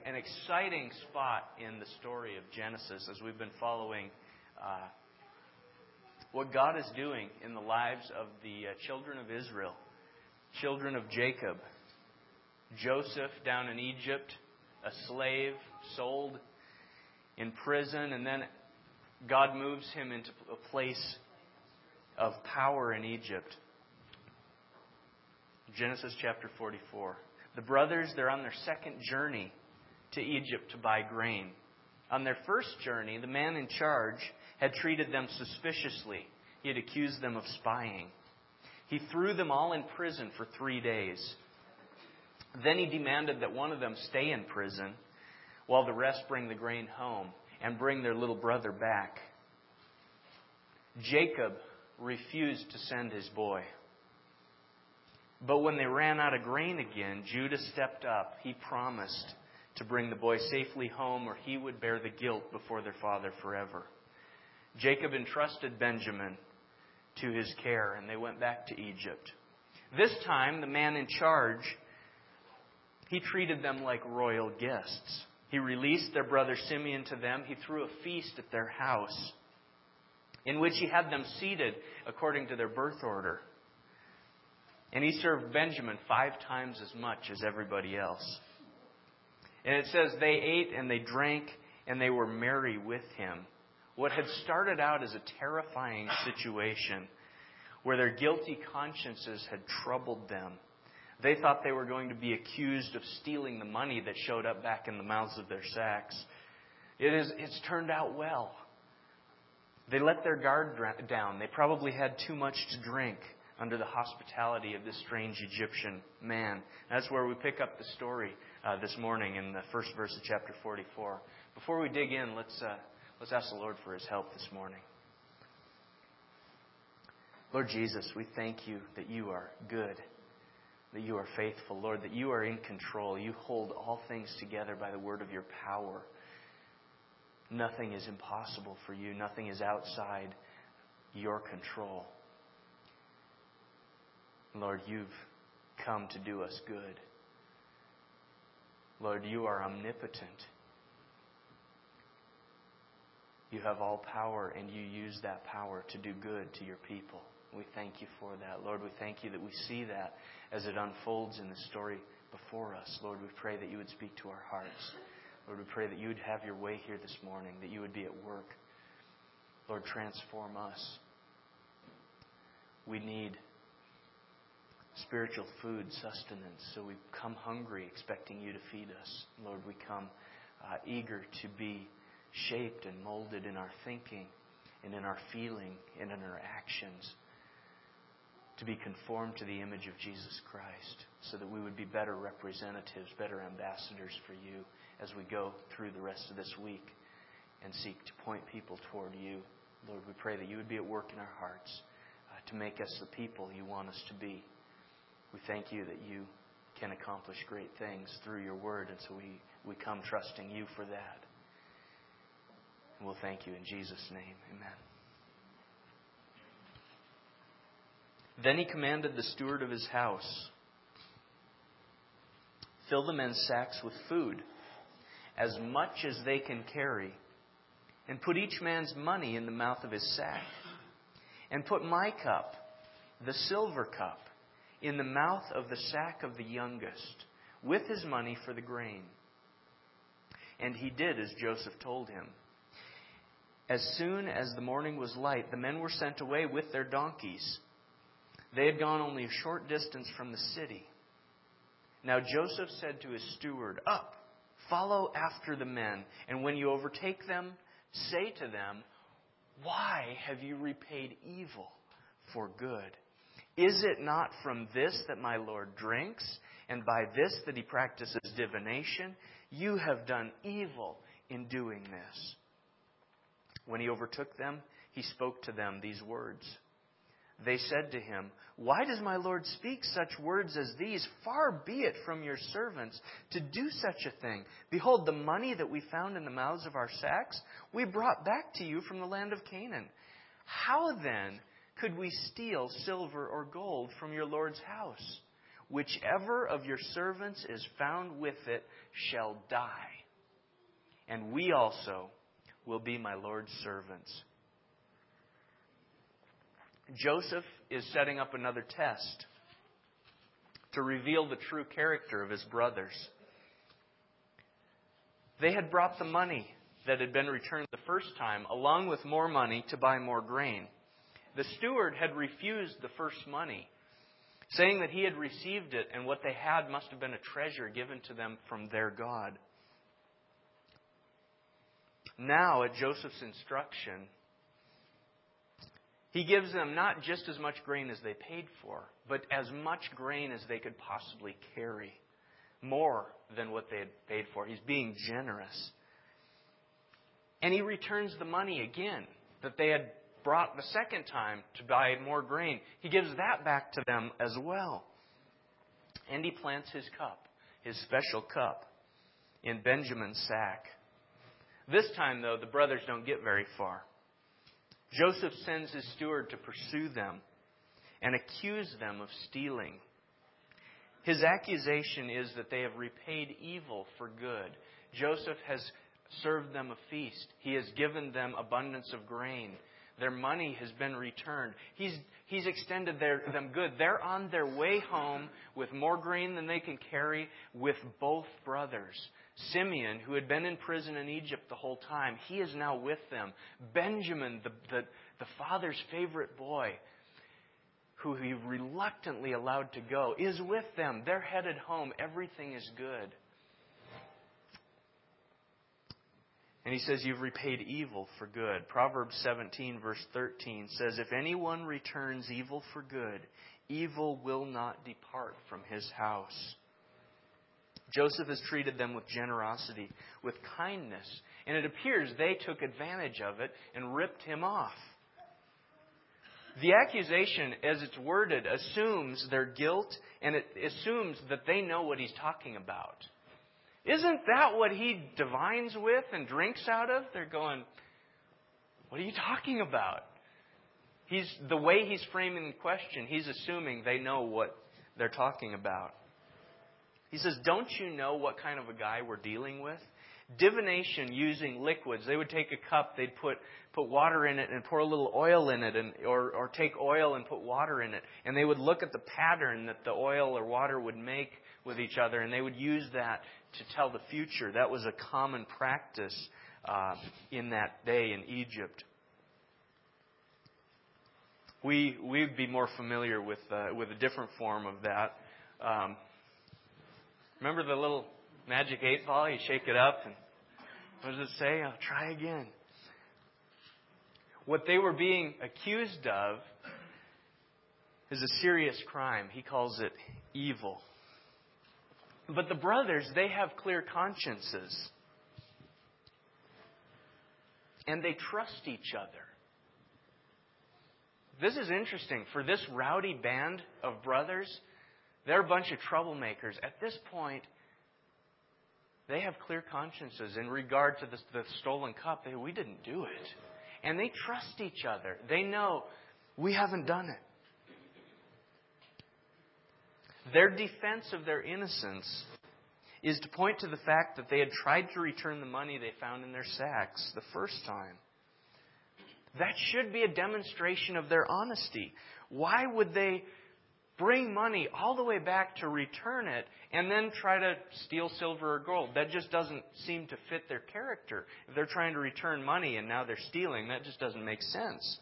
an exciting spot in the story of Genesis as we've been following what God is doing in the lives of the children of Israel, children of Jacob. Joseph down in Egypt, a slave, sold in prison, and then God moves him into a place of power in Egypt. Genesis chapter 44. The brothers, they're on their second journey to Egypt to buy grain. On their first journey, the man in charge had treated them suspiciously. He had accused them of spying. He threw them all in prison for 3 days. Then he demanded that one of them stay in prison while the rest bring the grain home and bring their little brother back. Jacob refused to send his boy. But when they ran out of grain again, Judah stepped up. He promised to bring the boy safely home, or he would bear the guilt before their father forever. Jacob entrusted Benjamin to his care, and they went back to Egypt. This time, the man in charge, he treated them like royal guests. He released their brother Simeon to them. He threw a feast at their house, in which he had them seated according to their birth order. And he served Benjamin 5 times as much as everybody else. And it says they ate and they drank and they were merry with him. What had started out as a terrifying situation where their guilty consciences had troubled them. They thought they were going to be accused of stealing the money that showed up back in the mouths of their sacks. It's turned out well. They let their guard down. They probably had too much to drink under the hospitality of this strange Egyptian man. That's where we pick up the story this morning in the first verse of chapter 44. Before we dig in, let's ask the Lord for His help this morning. Lord Jesus, we thank You that You are good, that You are faithful, Lord, that You are in control. You hold all things together by the word of Your power. Nothing is impossible for You. Nothing is outside Your control. Lord, You've come to do us good. Lord, You are omnipotent. You have all power, and You use that power to do good to Your people. We thank You for that. Lord, we thank You that we see that as it unfolds in the story before us. Lord, we pray that You would speak to our hearts. Lord, we pray that You would have Your way here this morning, that You would be at work. Lord, transform us. We need spiritual food, sustenance, so we come hungry, expecting You to feed us. Lord, we come eager to be shaped and molded in our thinking and in our feeling and in our actions, to be conformed to the image of Jesus Christ, so that we would be better representatives, better ambassadors for You as we go through the rest of this week and seek to point people toward You. Lord, we pray that You would be at work in our hearts to make us the people You want us to be. We thank You that You can accomplish great things through Your word, and so we come trusting You for that. And we'll thank You in Jesus' name. Amen. Then he commanded the steward of his house, fill the men's sacks with food, as much as they can carry, and put each man's money in the mouth of his sack. And put my cup, the silver cup, in the mouth of the sack of the youngest, with his money for the grain. And he did as Joseph told him. As soon as the morning was light, the men were sent away with their donkeys. They had gone only a short distance from the city. Now Joseph said to his steward, "Up, follow after the men, and when you overtake them, say to them, 'Why have you repaid evil for good? Is it not from this that my Lord drinks, and by this that he practices divination? You have done evil in doing this.' When he overtook them, he spoke to them these words. They said to him, 'Why does my Lord speak such words as these? Far be it from your servants to do such a thing. Behold, the money that we found in the mouths of our sacks, we brought back to you from the land of Canaan. How then could we steal silver or gold from your Lord's house? whichever of your servants is found with it shall die, and we also will be my Lord's servants." Joseph is setting up another test to reveal the true character of his brothers. They had brought the money that had been returned the first time, along with more money to buy more grain. The steward had refused the first money, saying that he had received it and what they had must have been a treasure given to them from their God. Now, at Joseph's instruction, he gives them not just as much grain as they paid for, but as much grain as they could possibly carry. More than what they had paid for. He's being generous. And he returns the money again that they had brought the second time to buy more grain. He gives that back to them as well. And he plants his cup, his special cup, in Benjamin's sack. This time, though, the brothers don't get very far. Joseph sends his steward to pursue them and accuse them of stealing. His accusation is that they have repaid evil for good. Joseph has served them a feast. He has given them abundance of grain. Their money has been returned. He's extended them good. They're on their way home with more grain than they can carry with both brothers. Simeon, who had been in prison in Egypt the whole time, he is now with them. Benjamin, the father's favorite boy, who he reluctantly allowed to go, is with them. They're headed home. Everything is good. And he says, "You've repaid evil for good." Proverbs 17, verse 13 says, "If anyone returns evil for good, evil will not depart from his house." Joseph has treated them with generosity, with kindness, and it appears they took advantage of it and ripped him off. The accusation, as it's worded, assumes their guilt, and it assumes that they know what he's talking about. Isn't that what he divines with and drinks out of? They're going, "What are you talking about?" The way he's framing the question, he's assuming they know what they're talking about. He says, "Don't you know what kind of a guy we're dealing with?" Divination using liquids. They would take a cup, they'd put water in it and pour a little oil in it, or take oil and put water in it. And they would look at the pattern that the oil or water would make with each other, and they would use that to tell the future. That was a common practice in that day in Egypt. We'd be more familiar with a different form of that. Remember the little magic 8-ball? You shake it up, and what does it say? "I'll try again." What they were being accused of is a serious crime. He calls it evil. But the brothers, they have clear consciences. And they trust each other. This is interesting. For this rowdy band of brothers, they're a bunch of troublemakers. At this point, they have clear consciences in regard to the stolen cup. We didn't do it. And they trust each other. They know we haven't done it. Their defense of their innocence is to point to the fact that they had tried to return the money they found in their sacks the first time. That should be a demonstration of their honesty. Why would they bring money all the way back to return it and then try to steal silver or gold? That just doesn't seem to fit their character. If they're trying to return money and now they're stealing, that just doesn't make sense.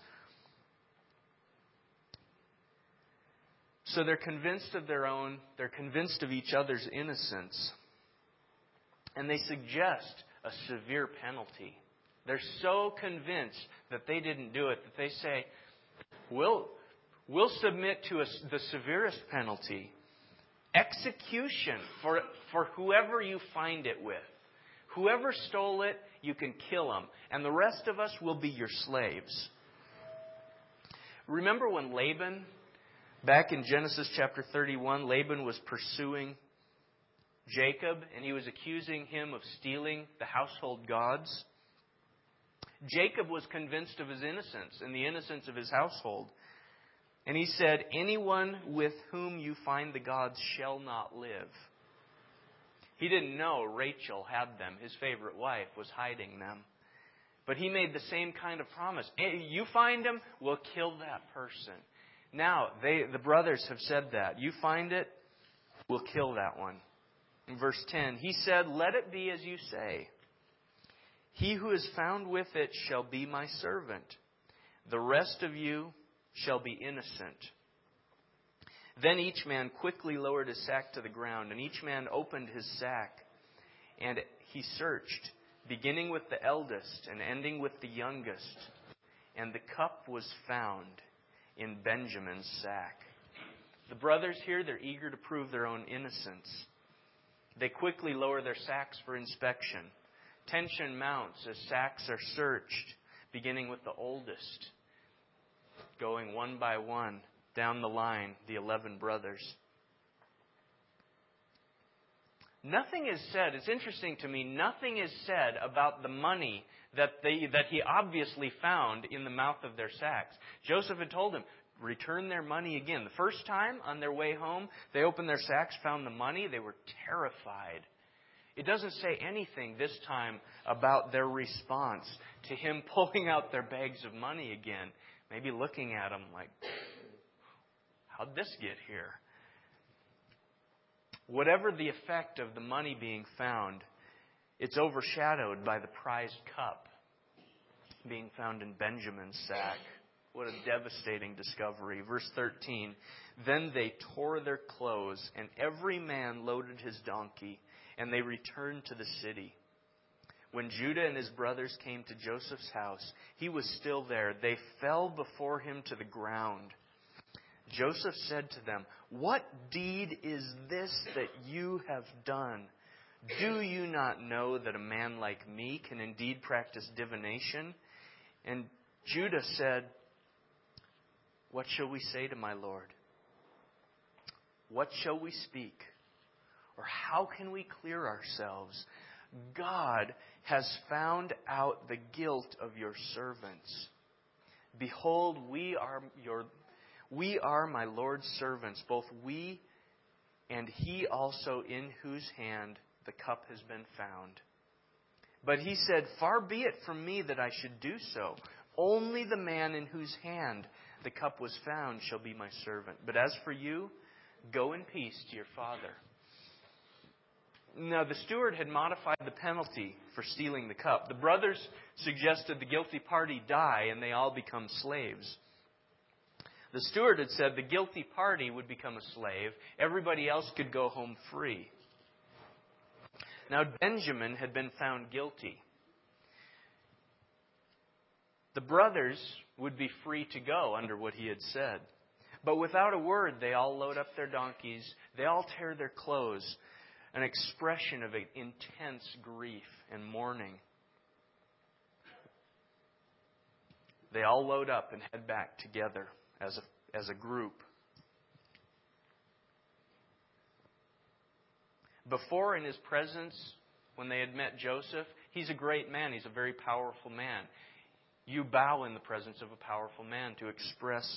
So they're convinced of their own, they're convinced of each other's innocence. And they suggest a severe penalty. They're so convinced that they didn't do it that they say, we'll submit to the severest penalty. Execution for whoever you find it with. Whoever stole it, you can kill them. And the rest of us will be your slaves. Remember when Laban, back in Genesis chapter 31, Laban was pursuing Jacob and he was accusing him of stealing the household gods? Jacob was convinced of his innocence and the innocence of his household. And he said, anyone with whom you find the gods shall not live. He didn't know Rachel had them. His favorite wife was hiding them. But he made the same kind of promise. You find him, we'll kill that person. Now, the brothers have said that. You find it, we'll kill that one. In verse 10, he said, let it be as you say. He who is found with it shall be my servant. The rest of you shall be innocent. Then each man quickly lowered his sack to the ground, and each man opened his sack. And he searched, beginning with the eldest and ending with the youngest. And the cup was found in Benjamin's sack. The brothers here, they're eager to prove their own innocence. They quickly lower their sacks for inspection. Tension mounts as sacks are searched, beginning with the oldest, going one by one down the line, the 11 brothers. Nothing is said, it's interesting to me, nothing is said about the money that he obviously found in the mouth of their sacks. Joseph had told him, return their money again. The first time on their way home, they opened their sacks, found the money. They were terrified. It doesn't say anything this time about their response to him pulling out their bags of money again. Maybe looking at them like, how'd this get here? Whatever the effect of the money being found, it's overshadowed by the prized cup being found in Benjamin's sack. What a devastating discovery. Verse 13, then they tore their clothes, and every man loaded his donkey, and they returned to the city. When Judah and his brothers came to Joseph's house, he was still there. They fell before him to the ground. Joseph said to them, what deed is this that you have done? Do you not know that a man like me can indeed practice divination? And Judah said, what shall we say to my Lord? What shall we speak? Or how can we clear ourselves? God has found out the guilt of your servants. Behold, we are my Lord's servants, both we and he also in whose hand the cup has been found. But he said, far be it from me that I should do so. Only the man in whose hand the cup was found shall be my servant. But as for you, go in peace to your father. Now, the steward had modified the penalty for stealing the cup. The brothers suggested the guilty party die and they all become slaves. The steward had said the guilty party would become a slave. Everybody else could go home free. Now, Benjamin had been found guilty. The brothers would be free to go under what he had said. But without a word, they all load up their donkeys. They all tear their clothes. An expression of intense grief and mourning. They all load up and head back together as a group. Before, in his presence, when they had met Joseph, he's a great man. He's a very powerful man. You bow in the presence of a powerful man to express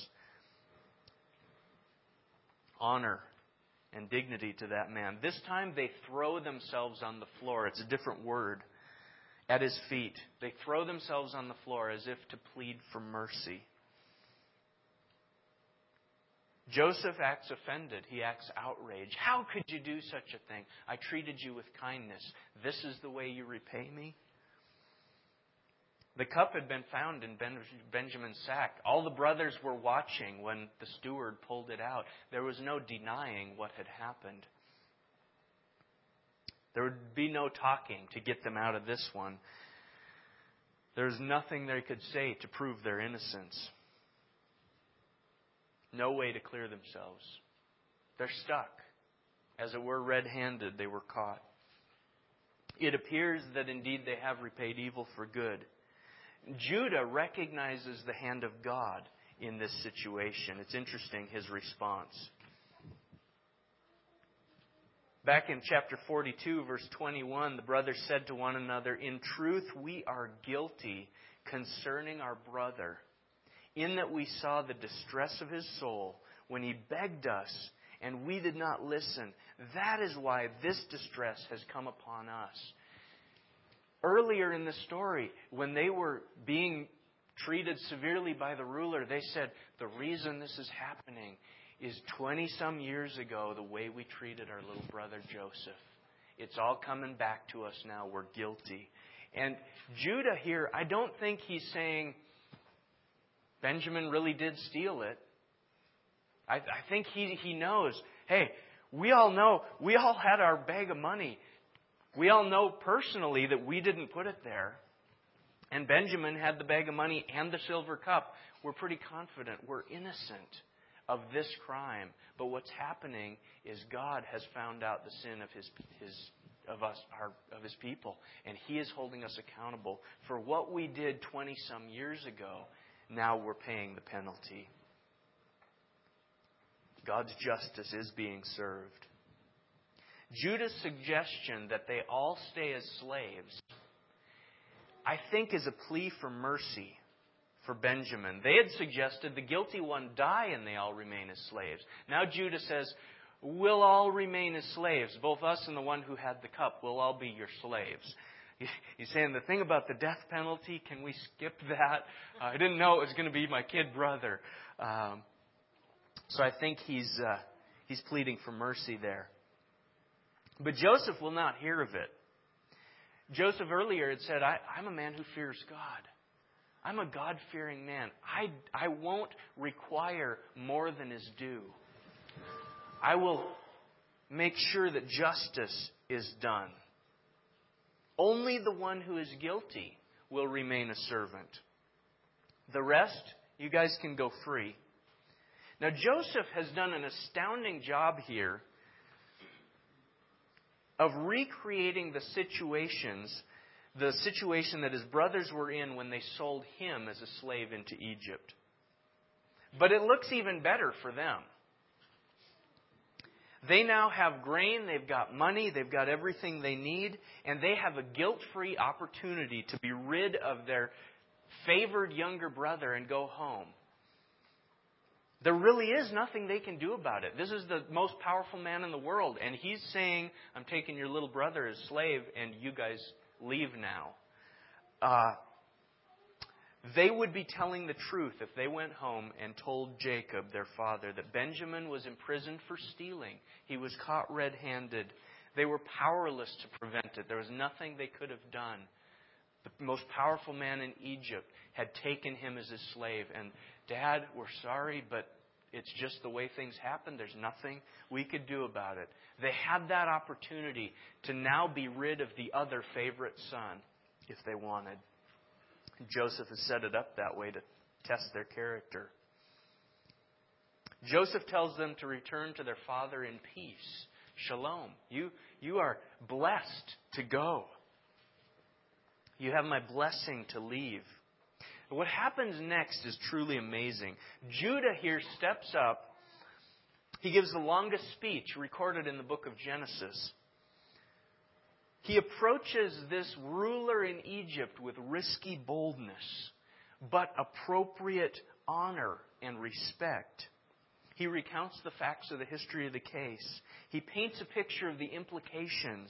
honor and dignity to that man. This time they throw themselves on the floor. It's a different word. At his feet. They throw themselves on the floor as if to plead for mercy. Joseph acts offended. He acts outraged. How could you do such a thing? I treated you with kindness. This is the way you repay me? The cup had been found in Benjamin's sack. All the brothers were watching when the steward pulled it out. There was no denying what had happened. There would be no talking to get them out of this one. There was nothing they could say to prove their innocence. No way to clear themselves. They're stuck. As it were, red-handed, they were caught. It appears that indeed they have repaid evil for good. Judah recognizes the hand of God in this situation. It's interesting, his response. Back in chapter 42, verse 21, the brothers said to one another, in truth, we are guilty concerning our brother. in that we saw the distress of his soul when he begged us, and we did not listen. That is why this distress has come upon us. Earlier in the story, when they were being treated severely by the ruler, they said, the reason this is happening is 20-some years ago, the way we treated our little brother Joseph. It's all coming back to us now. We're guilty. And Judah here, I don't think he's saying Benjamin really did steal it. I think he knows, hey, we all know, we all had our bag of money. We all know personally that we didn't put it there. And Benjamin had the bag of money and the silver cup. We're pretty confident we're innocent of this crime. But what's happening is God has found out the sin of his people, and He is holding us accountable for what we did 20-some years ago. Now we're paying the penalty. God's justice is being served. Judah's suggestion that they all stay as slaves, I think, is a plea for mercy for Benjamin. They had suggested the guilty one die and they all remain as slaves. Now Judah says, we'll all remain as slaves. Both us and the one who had the cup will all be your slaves. He's saying the thing about the death penalty, can we skip that? I didn't know it was going to be my kid brother. So I think he's pleading for mercy there. But Joseph will not hear of it. Joseph earlier had said, I'm a man who fears God. I'm a God-fearing man. I won't require more than is due. I will make sure that justice is done. Only the one who is guilty will remain a servant. The rest, you guys can go free. Now, Joseph has done an astounding job here of recreating the situation that his brothers were in when they sold him as a slave into Egypt. But it looks even better for them. They now have grain, they've got money, they've got everything they need, and they have a guilt-free opportunity to be rid of their favored younger brother and go home. There really is nothing they can do about it. This is the most powerful man in the world, and he's saying, I'm taking your little brother as slave, and you guys leave now. They would be telling the truth if they went home and told Jacob, their father, that Benjamin was imprisoned for stealing. He was caught red-handed. They were powerless to prevent it. There was nothing they could have done. The most powerful man in Egypt had taken him as his slave. And, Dad, we're sorry, but it's just the way things happen. There's nothing we could do about it. They had that opportunity to now be rid of the other favorite son if they wanted. Joseph has set it up that way to test their character. Joseph tells them to return to their father in peace. Shalom. You are blessed to go. You have my blessing to leave. What happens next is truly amazing. Judah here steps up. He gives the longest speech recorded in the book of Genesis. He approaches this ruler in Egypt with risky boldness, but appropriate honor and respect. He recounts the facts of the history of the case. He paints a picture of the implications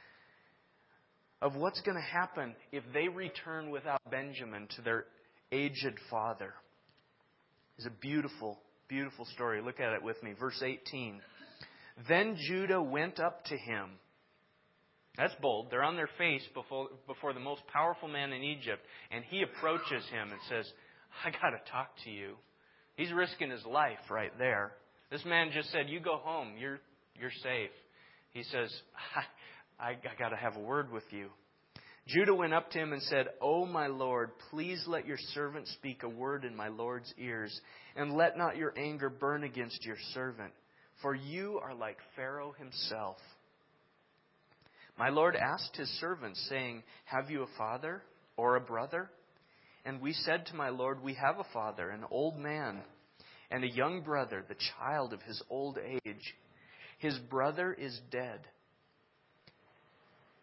of what's going to happen if they return without Benjamin to their aged father. It's a beautiful, beautiful story. Look at it with me. Verse 18. Then Judah went up to him. That's bold. They're on their face before the most powerful man in Egypt. And he approaches him and says, I got to talk to you. He's risking his life right there. This man just said, you go home. You're safe. He says, I got to have a word with you. Judah went up to him and said, O my Lord, please let your servant speak a word in my Lord's ears, and let not your anger burn against your servant, for you are like Pharaoh himself. My Lord asked his servants, saying, have you a father or a brother? And we said to my Lord, we have a father, an old man, and a young brother, the child of his old age. His brother is dead.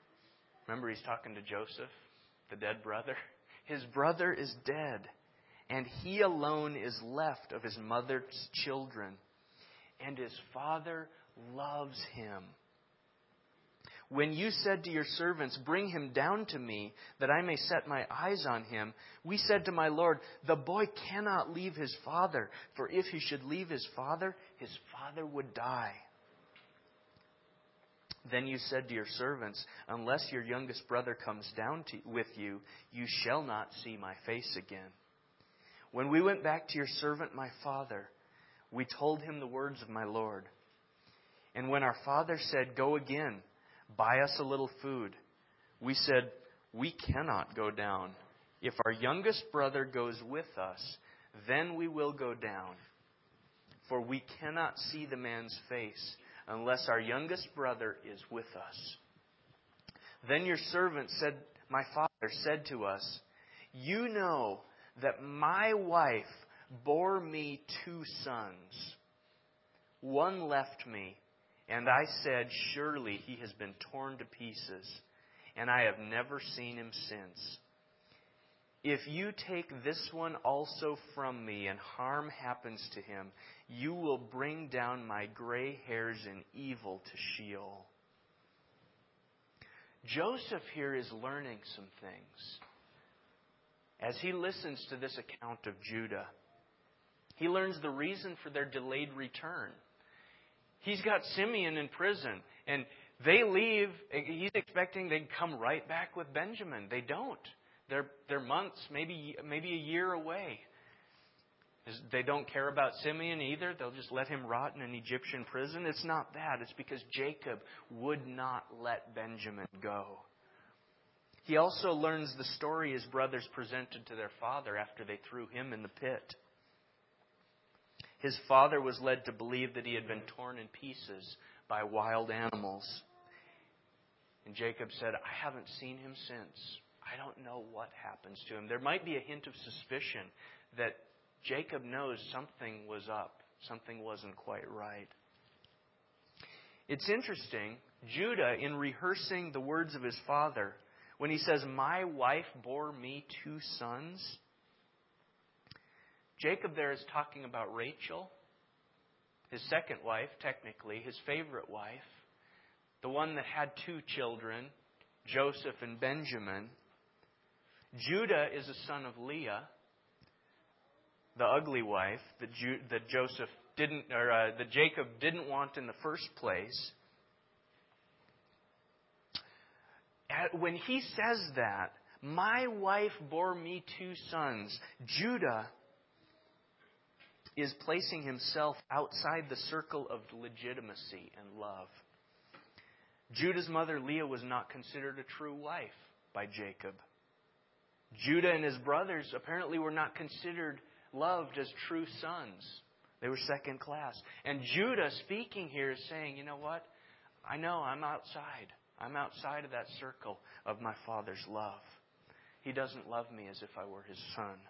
Remember, he's talking to Joseph, the dead brother. His brother is dead, and he alone is left of his mother's children, and his father loves him. When you said to your servants, 'Bring him down to me, that I may set my eyes on him,' we said to my Lord, 'The boy cannot leave his father, for if he should leave his father would die.' Then you said to your servants, 'Unless your youngest brother comes down with you, you shall not see my face again.' When we went back to your servant my father, we told him the words of my Lord. And when our father said, 'Go again, buy us a little food,' we said, 'We cannot go down. If our youngest brother goes with us, then we will go down. For we cannot see the man's face unless our youngest brother is with us.' Then your servant said, 'My father said to us, "You know that my wife bore me 2 sons. One left me, and I said, surely he has been torn to pieces, and I have never seen him since. If you take this one also from me and harm happens to him, you will bring down my gray hairs in evil to Sheol." Joseph here is learning some things. As he listens to this account of Judah, he learns the reason for their delayed return. He's got Simeon in prison, and they leave. He's expecting they'd come right back with Benjamin. They don't. They're months, maybe a year away. They don't care about Simeon either. They'll just let him rot in an Egyptian prison. It's not that. It's because Jacob would not let Benjamin go. He also learns the story his brothers presented to their father after they threw him in the pit. His father was led to believe that he had been torn in pieces by wild animals. And Jacob said, "I haven't seen him since. I don't know what happens to him." There might be a hint of suspicion that Jacob knows something was up. Something wasn't quite right. It's interesting, Judah, in rehearsing the words of his father, when he says, "My wife bore me 2 sons," Jacob there is talking about Rachel, his second wife, technically, his favorite wife, the one that had 2 children, Joseph and Benjamin. Judah is a son of Leah, the ugly wife that that Jacob didn't want in the first place. When he says that, "My wife bore me 2 sons," Judah is placing himself outside the circle of legitimacy and love. Judah's mother Leah was not considered a true wife by Jacob. Judah and his brothers apparently were not considered loved as true sons. They were second class. And Judah, speaking here, is saying, "You know what? I know I'm outside. I'm outside of that circle of my father's love. He doesn't love me as if I were his son."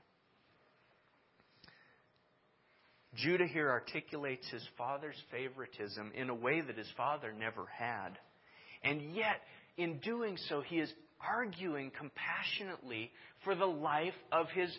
Judah here articulates his father's favoritism in a way that his father never had. And yet, in doing so, he is arguing compassionately for the life of his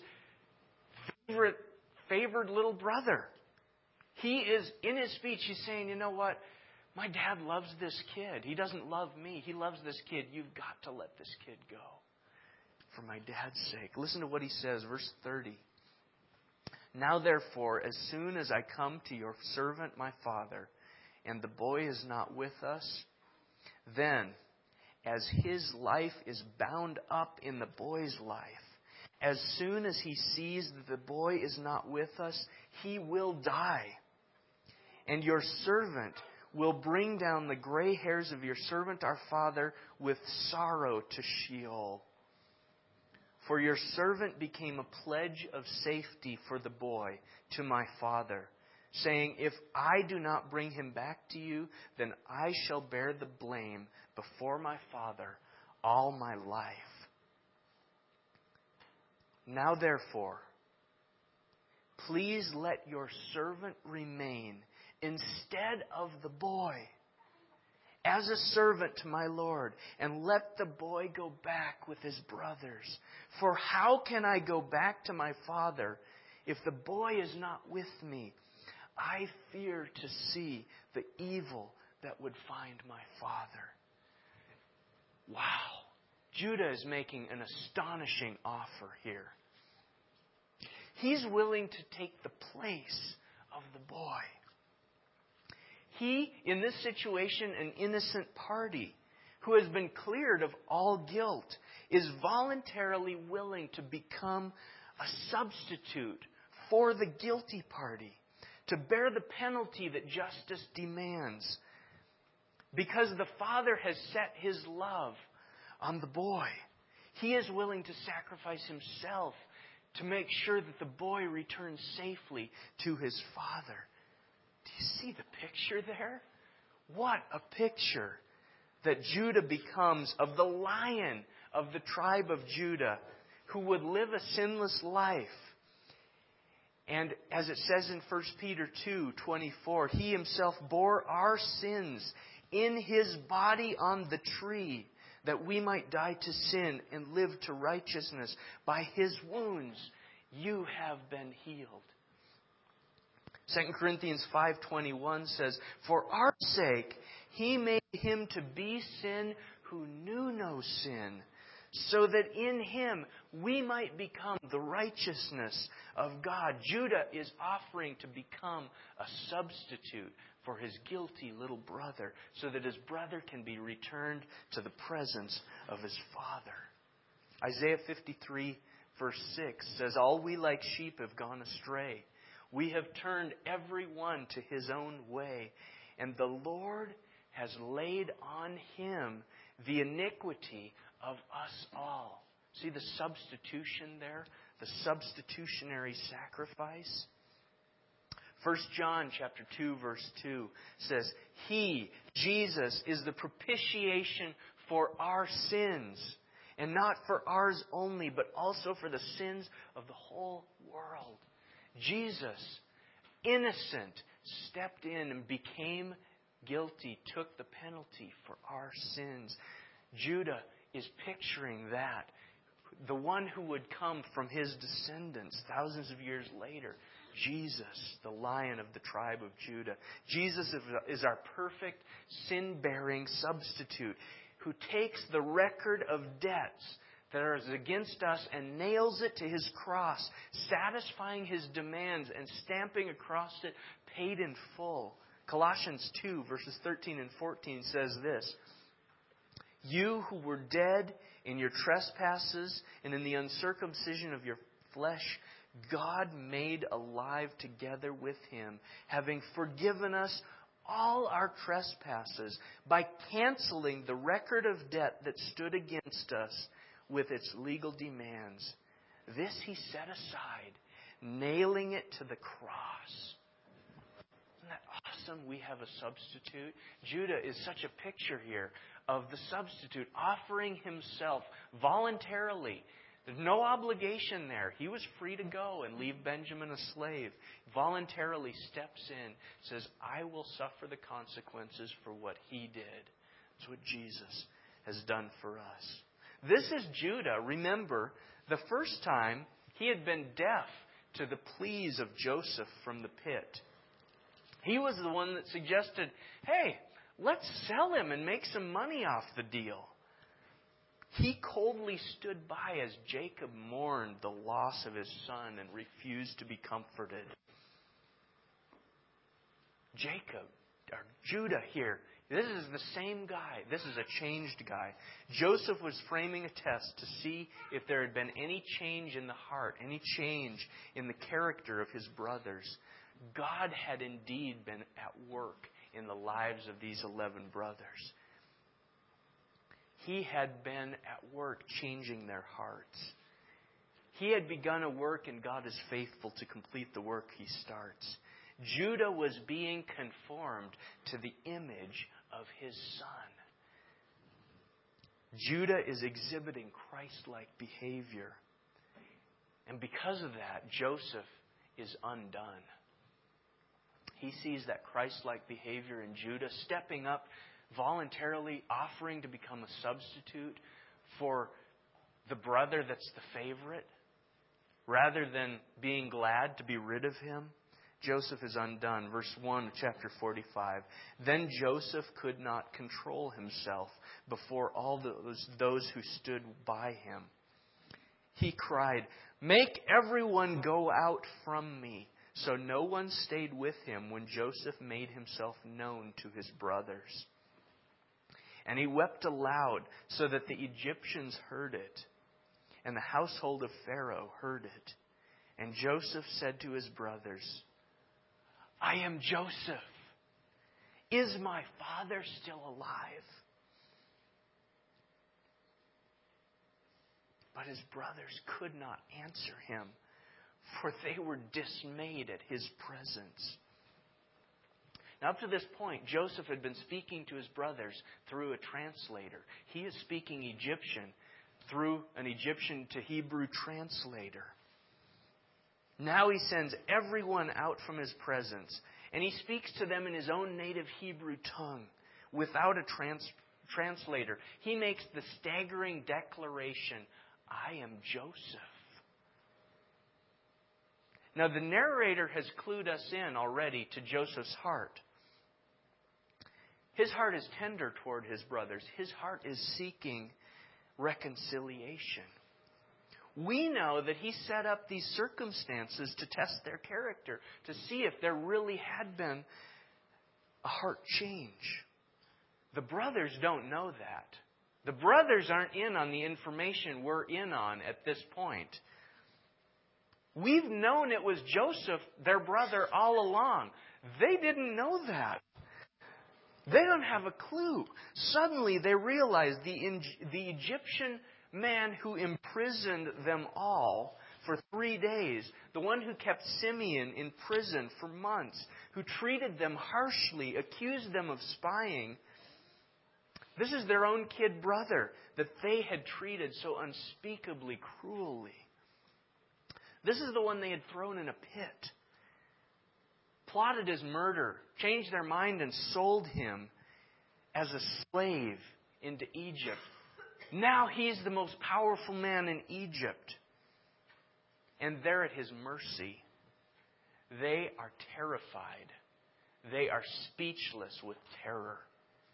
favored little brother. He is, in his speech, he's saying, "You know what? My dad loves this kid. He doesn't love me. He loves this kid. You've got to let this kid go for my dad's sake." Listen to what he says, verse 30. "Now therefore, as soon as I come to your servant my father, and the boy is not with us, then, as his life is bound up in the boy's life, as soon as he sees that the boy is not with us, he will die. And your servant will bring down the gray hairs of your servant our father with sorrow to Sheol. For your servant became a pledge of safety for the boy to my father, saying, if I do not bring him back to you, then I shall bear the blame before my father all my life. Now therefore, please let your servant remain instead of the boy, as a servant to my Lord, and let the boy go back with his brothers. For how can I go back to my father if the boy is not with me? I fear to see the evil that would find my father." Wow. Judah is making an astonishing offer here. He's willing to take the place of the boy. He, in this situation, an innocent party who has been cleared of all guilt, is voluntarily willing to become a substitute for the guilty party, to bear the penalty that justice demands. Because the Father has set His love on the boy, He is willing to sacrifice Himself to make sure that the boy returns safely to his father. Do you see the picture there? What a picture that Judah becomes of the Lion of the tribe of Judah, who would live a sinless life. And as it says in 1 Peter 2:24, He Himself bore our sins in His body on the tree, that we might die to sin and live to righteousness. By His wounds you have been healed. 2 Corinthians 5:21 says, For our sake He made Him to be sin who knew no sin, so that in Him we might become the righteousness of God. Judah is offering to become a substitute for his guilty little brother, so that his brother can be returned to the presence of his father. Isaiah 53 verse 6 says, All we like sheep have gone astray. We have turned every one to his own way, and the Lord has laid on Him the iniquity of us all. See the substitution there? The substitutionary sacrifice? 1 John chapter 2 verse 2 says, He, Jesus, is the propitiation for our sins, and not for ours only, but also for the sins of the whole world. Jesus, innocent, stepped in and became guilty, took the penalty for our sins. Judah is picturing that. The one who would come from his descendants thousands of years later. Jesus, the Lion of the tribe of Judah. Jesus is our perfect sin-bearing substitute who takes the record of debts that is against us and nails it to His cross, satisfying His demands and stamping across it, paid in full. Colossians 2 verses 13 and 14 says this, You who were dead in your trespasses and in the uncircumcision of your flesh, God made alive together with Him, having forgiven us all our trespasses by canceling the record of debt that stood against us with its legal demands. This He set aside, nailing it to the cross. Isn't that awesome? We have a substitute. Judah is such a picture here of the substitute offering himself voluntarily. There's no obligation there. He was free to go and leave Benjamin a slave. Voluntarily steps in, says, I will suffer the consequences for what he did. That's what Jesus has done for us. This is Judah. Remember, the first time he had been deaf to the pleas of Joseph from the pit. He was the one that suggested, hey, let's sell him and make some money off the deal. He coldly stood by as Jacob mourned the loss of his son and refused to be comforted. Judah here, this is the same guy. This is a changed guy. Joseph was framing a test to see if there had been any change in the heart, any change in the character of his brothers. God had indeed been at work in the lives of these 11 brothers. He had been at work changing their hearts. He had begun a work, and God is faithful to complete the work He starts. Judah was being conformed to the image of his son. Judah is exhibiting Christ-like behavior. And because of that, Joseph is undone. He sees that Christ-like behavior in Judah, stepping up voluntarily offering to become a substitute for the brother that's the favorite, rather than being glad to be rid of him. Joseph is undone. Verse 1 of chapter 45. Then Joseph could not control himself before all those who stood by him. He cried, "Make everyone go out from me." So no one stayed with him when Joseph made himself known to his brothers. And he wept aloud so that the Egyptians heard it. And the household of Pharaoh heard it. And Joseph said to his brothers, "I am Joseph. Is my father still alive?" But his brothers could not answer him, for they were dismayed at his presence. Now, up to this point, Joseph had been speaking to his brothers through a translator. He is speaking Egyptian through an Egyptian to Hebrew translator. Now he sends everyone out from his presence, and he speaks to them in his own native Hebrew tongue without a translator. He makes the staggering declaration, "I am Joseph." Now the narrator has clued us in already to Joseph's heart. His heart is tender toward his brothers. His heart is seeking reconciliation. We know that he set up these circumstances to test their character, to see if there really had been a heart change. The brothers don't know that. The brothers aren't in on the information we're in on at this point. We've known it was Joseph, their brother, all along. They didn't know that. They don't have a clue. Suddenly they realize the Egyptian man who imprisoned them all for 3 days, the one who kept Simeon in prison for months, who treated them harshly, accused them of spying, this is their own kid brother that they had treated so unspeakably cruelly. This is the one they had thrown in a pit, plotted his murder, changed their mind and sold him as a slave into Egypt. Now he's the most powerful man in Egypt. And they're at his mercy. They are terrified. They are speechless with terror.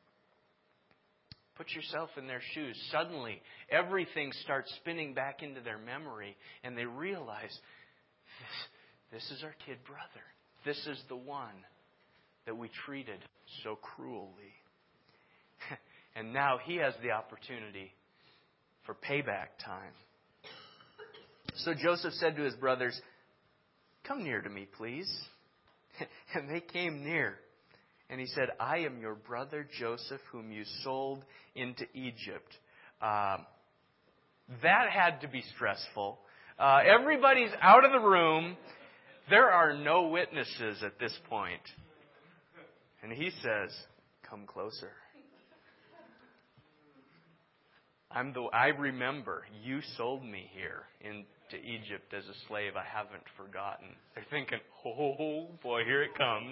Put yourself in their shoes. Suddenly, everything starts spinning back into their memory, and they realize, this is our kid brother. This is the one that we treated so cruelly. And now he has the opportunity for payback time. So Joseph said to his brothers, "Come near to me, please." And they came near. And he said, "I am your brother Joseph, whom you sold into Egypt." That had to be stressful. Everybody's out of the room. There are no witnesses at this point. And he says, "Come closer. I remember you sold me here into Egypt as a slave. I haven't forgotten." They're thinking, "Oh boy, here it comes."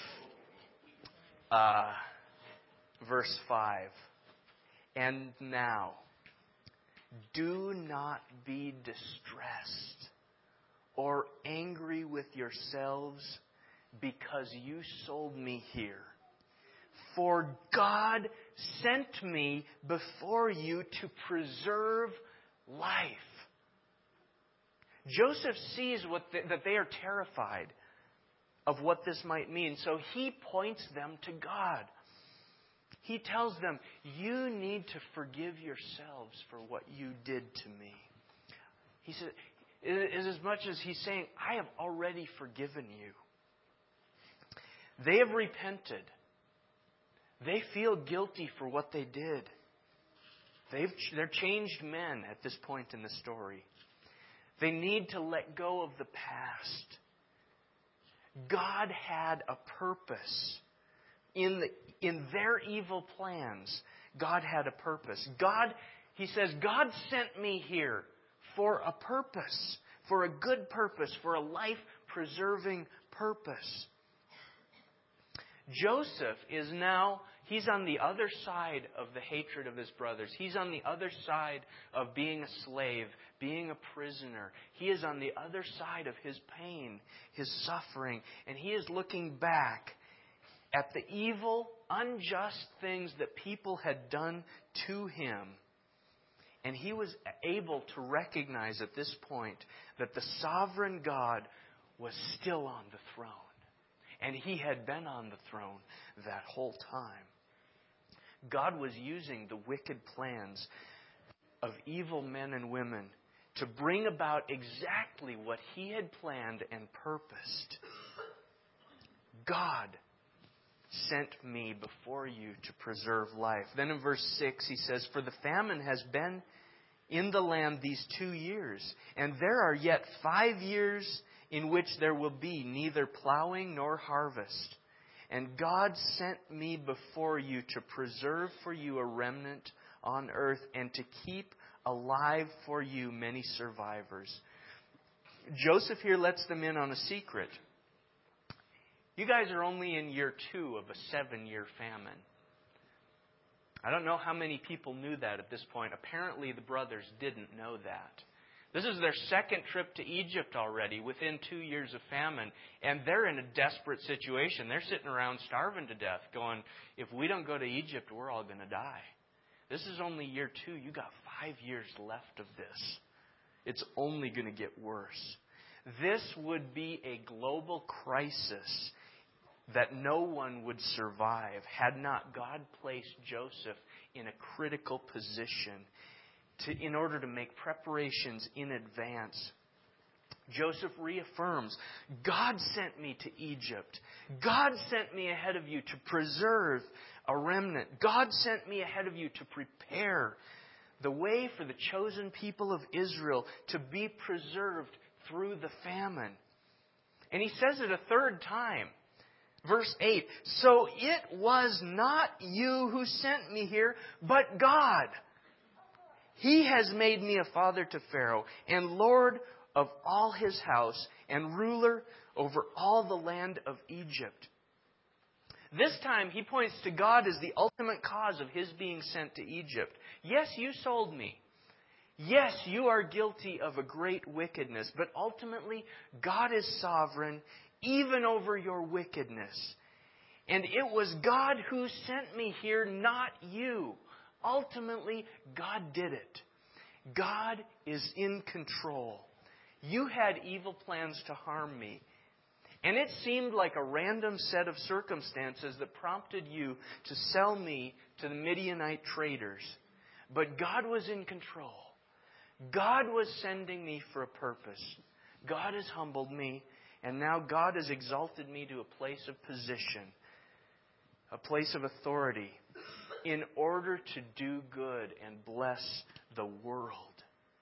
Verse 5. "And now, do not be distressed or angry with yourselves because you sold me here. For God sent me before you to preserve life." Joseph sees that they are terrified of what this might mean. So he points them to God. He tells them, "You need to forgive yourselves for what you did to me." He said, as much as he's saying, I have already forgiven you. They have repented. They feel guilty for what they did. They're changed men at this point in the story. They need to let go of the past. God had a purpose. In their evil plans, God had a purpose. He says, God sent me here for a purpose, for a good purpose, for a life-preserving purpose. Joseph is now He's on the other side of the hatred of his brothers. He's on the other side of being a slave, being a prisoner. He is on the other side of his pain, his suffering. And he is looking back at the evil, unjust things that people had done to him. And he was able to recognize at this point that the sovereign God was still on the throne. And He had been on the throne that whole time. God was using the wicked plans of evil men and women to bring about exactly what He had planned and purposed. God sent me before you to preserve life. Then in verse 6 he says, "For the famine has been in the land these 2 years, and there are yet 5 years in which there will be neither plowing nor harvest. And God sent me before you to preserve for you a remnant on earth and to keep alive for you many survivors." Joseph here lets them in on a secret. You guys are only in year 2 of a 7-year famine. I don't know how many people knew that at this point. Apparently the brothers didn't know that. This is their second trip to Egypt already within 2 years of famine. And they're in a desperate situation. They're sitting around starving to death going, if we don't go to Egypt, we're all going to die. This is only year 2. You got 5 years left of this. It's only going to get worse. This would be a global crisis that no one would survive had not God placed Joseph in a critical position in order to make preparations in advance. Joseph reaffirms, God sent me to Egypt. God sent me ahead of you to preserve a remnant. God sent me ahead of you to prepare the way for the chosen people of Israel to be preserved through the famine. And he says it a third time. Verse 8, "So it was not you who sent me here, but God. He has made me a father to Pharaoh and Lord of all his house and ruler over all the land of Egypt." This time he points to God as the ultimate cause of his being sent to Egypt. Yes, you sold me. Yes, you are guilty of a great wickedness, but ultimately God is sovereign even over your wickedness. And it was God who sent me here, not you. Ultimately, God did it. God is in control. You had evil plans to harm me. And it seemed like a random set of circumstances that prompted you to sell me to the Midianite traders. But God was in control. God was sending me for a purpose. God has humbled me. And now God has exalted me to a place of position, a place of authority, in order to do good and bless the world.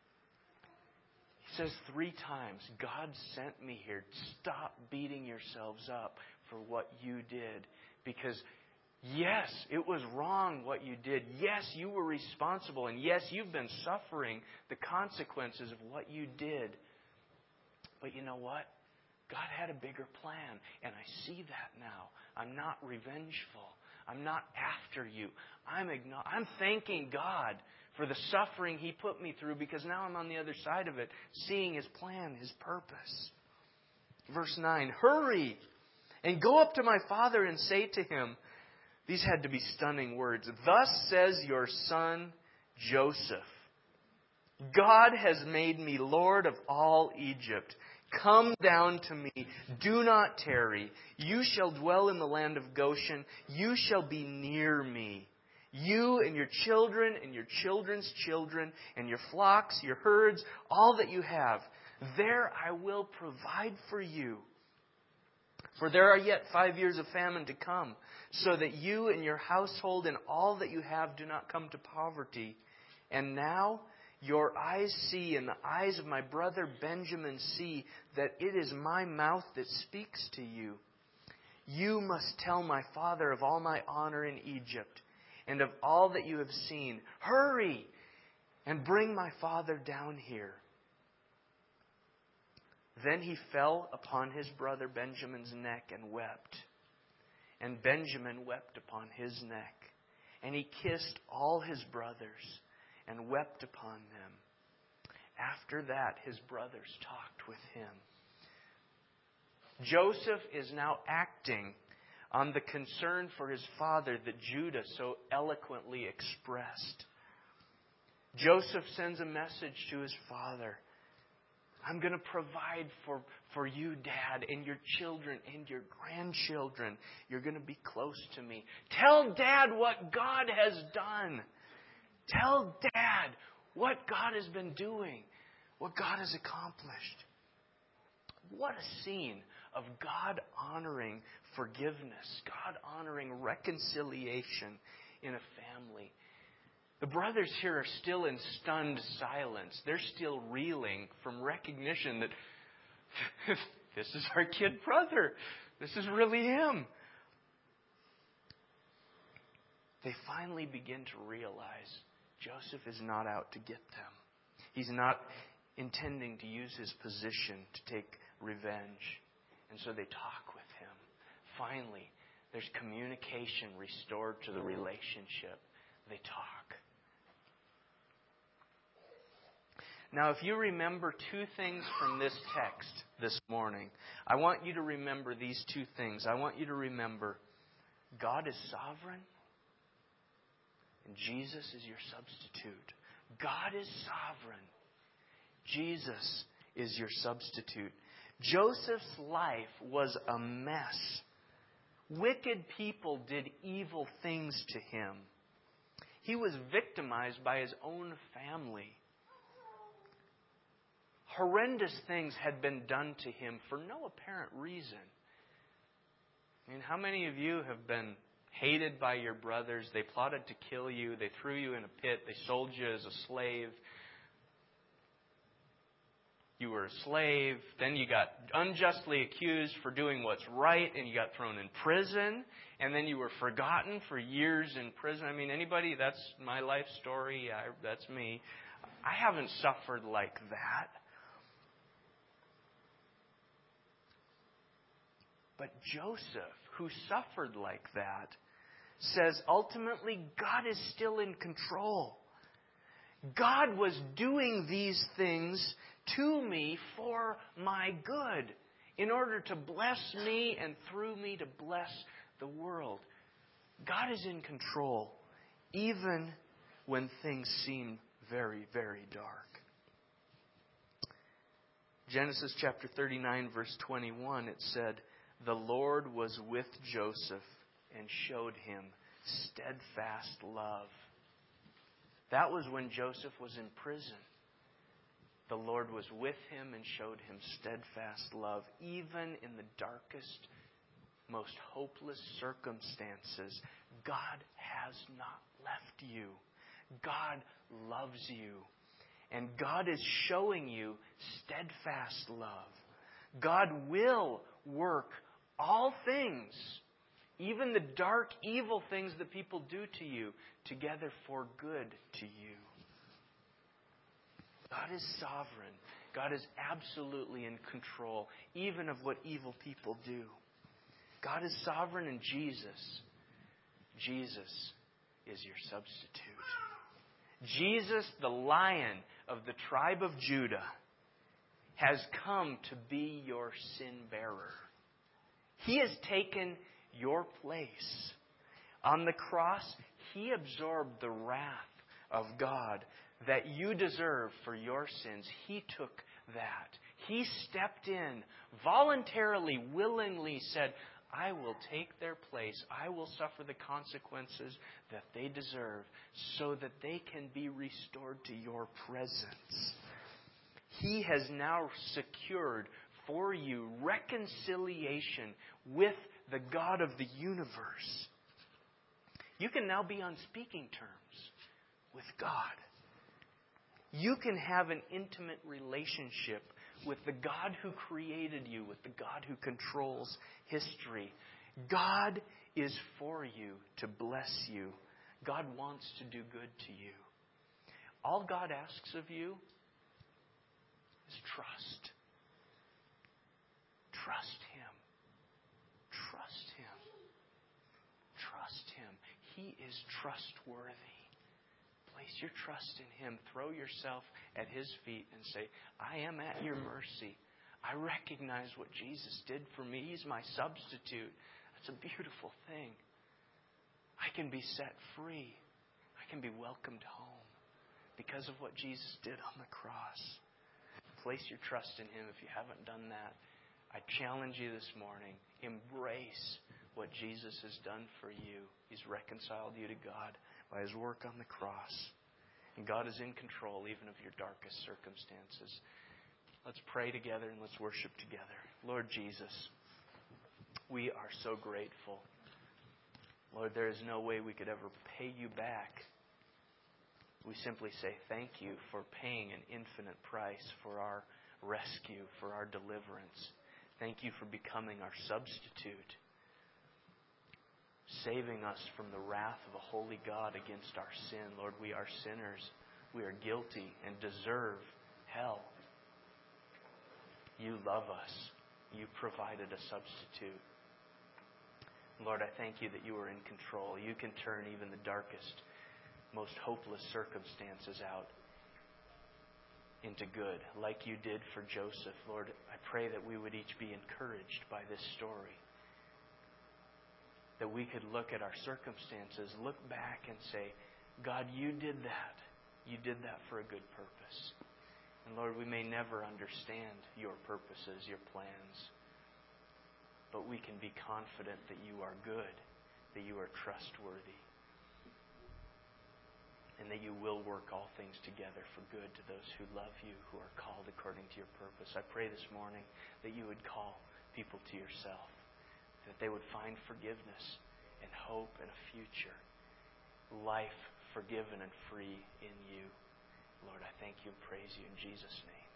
He says 3 times, God sent me here. Stop beating yourselves up for what you did. Because yes, it was wrong what you did. Yes, you were responsible. And yes, you've been suffering the consequences of what you did. But you know what? God had a bigger plan, and I see that now. I'm not revengeful. I'm not after you. I'm thanking God for the suffering He put me through because now I'm on the other side of it, seeing His plan, His purpose. Verse 9, "Hurry and go up to my father and say to him," these had to be stunning words, "Thus says your son Joseph, God has made me Lord of all Egypt. Come down to me. Do not tarry. You shall dwell in the land of Goshen. You shall be near me. You and your children and your children's children and your flocks, your herds, all that you have. There I will provide for you. For there are yet 5 years of famine to come, so that you and your household and all that you have do not come to poverty. And now your eyes see, and the eyes of my brother Benjamin see, that it is my mouth that speaks to you. You must tell my father of all my honor in Egypt, and of all that you have seen. Hurry and bring my father down here." Then he fell upon his brother Benjamin's neck and wept. And Benjamin wept upon his neck. And he kissed all his brothers and wept upon them. After that, his brothers talked with him. Joseph is now acting on the concern for his father that Judah so eloquently expressed. Joseph sends a message to his father. I'm going to provide for you, Dad, and your children and your grandchildren. You're going to be close to me. Tell Dad what God has done. Tell Dad what God has been doing, what God has accomplished. What a scene of God honoring forgiveness, God honoring reconciliation in a family. The brothers here are still in stunned silence. They're still reeling from recognition that this is our kid brother. This is really him. They finally begin to realize Joseph is not out to get them. He's not intending to use his position to take revenge. And so they talk with him. Finally, there's communication restored to the relationship. They talk. Now, if you remember two things from this text this morning, I want you to remember these two things. I want you to remember God is sovereign and Jesus is your substitute. God is sovereign. Jesus is your substitute. Joseph's life was a mess. Wicked people did evil things to him. He was victimized by his own family. Horrendous things had been done to him for no apparent reason. I mean, how many of you have been hated by your brothers? They plotted to kill you. They threw you in a pit. They sold you as a slave. You were a slave. Then you got unjustly accused for doing what's right, and you got thrown in prison. And then you were forgotten for years in prison. I mean, anybody? That's my life story. That's me. I haven't suffered like that. But Joseph, who suffered like that, says ultimately God is still in control. God was doing these things to me for my good, in order to bless me and through me to bless the world. God is in control, even when things seem very, very dark. Genesis chapter 39, verse 21, it said, "The Lord was with Joseph and showed him steadfast love." That was when Joseph was in prison. The Lord was with him and showed him steadfast love, even in the darkest, most hopeless circumstances. God has not left you. God loves you. And God is showing you steadfast love. God will work all things, even the dark, evil things that people do to you, together for good to you. God is sovereign. God is absolutely in control, even of what evil people do. God is sovereign in Jesus. Jesus is your substitute. Jesus, the Lion of the tribe of Judah, has come to be your sin bearer. He has taken your place. On the cross, He absorbed the wrath of God that you deserve for your sins. He took that. He stepped in, voluntarily, willingly said, I will take their place. I will suffer the consequences that they deserve so that they can be restored to your presence. He has now secured for you reconciliation with the God of the universe. You can now be on speaking terms with God. You can have an intimate relationship with the God who created you, with the God who controls history. God is for you to bless you. God wants to do good to you. All God asks of you is trust. Trust Him. Trust Him. is trustworthy. Place your trust in Him. Throw yourself at His feet and say, I am at your mercy. I recognize what Jesus did for me. He's my substitute. That's a beautiful thing. I can be set free. I can be welcomed home because of what Jesus did on the cross. Place your trust in Him if you haven't done that. I challenge you this morning, embrace what Jesus has done for you. He's reconciled you to God by His work on the cross. And God is in control even of your darkest circumstances. Let's pray together and let's worship together. Lord Jesus, we are so grateful. Lord, there is no way we could ever pay you back. We simply say thank you for paying an infinite price for our rescue, for our deliverance. Thank you for becoming our substitute, saving us from the wrath of a holy God against our sin. Lord, we are sinners. We are guilty and deserve hell. You love us. You provided a substitute. Lord, I thank you that you are in control. You can turn even the darkest, most hopeless circumstances out into good, like you did for Joseph. Lord, I pray that we would each be encouraged by this story. That we could look at our circumstances, look back and say, God, you did that. You did that for a good purpose. And Lord, we may never understand your purposes, your plans. But we can be confident that you are good, that you are trustworthy, and that you will work all things together for good to those who love you, who are called according to your purpose. I pray this morning that you would call people to yourself, that they would find forgiveness and hope and a future, life forgiven and free in you. Lord, I thank you and praise you in Jesus' name.